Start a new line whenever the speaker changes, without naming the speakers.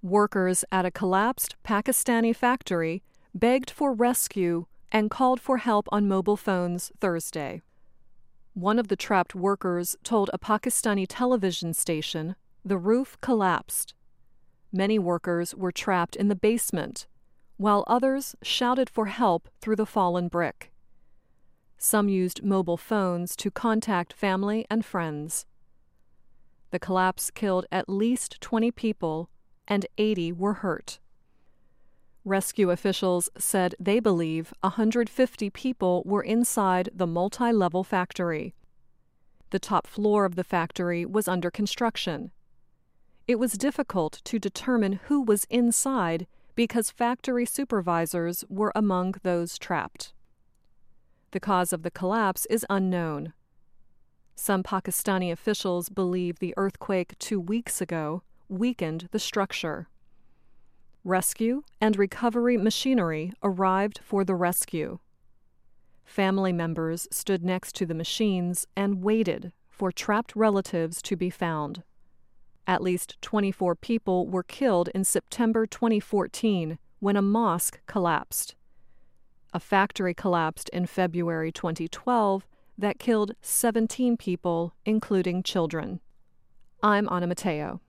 Workers at a collapsed Pakistani factory begged for rescue and called for help on mobile phones Thursday. One of the trapped workers told a Pakistani television station the roof collapsed. Many workers were trapped in the basement, while others shouted for help through the fallen brick. Some used mobile phones to contact family and friends. The collapse killed at least 20 people, and 80 were hurt. Rescue officials said they believe 150 people were inside the multi-level factory. The top floor of the factory was under construction. It was difficult to determine who was inside because factory supervisors were among those trapped. The cause of the collapse is unknown. Some Pakistani officials believe the earthquake 2 weeks ago weakened the structure. Rescue and recovery machinery arrived for the rescue. Family members stood next to the machines and waited for trapped relatives to be found. At least 24 people were killed in September 2014 when a mosque collapsed. A factory collapsed in February 2012 that killed 17 people, including children. I'm Anna Matteo.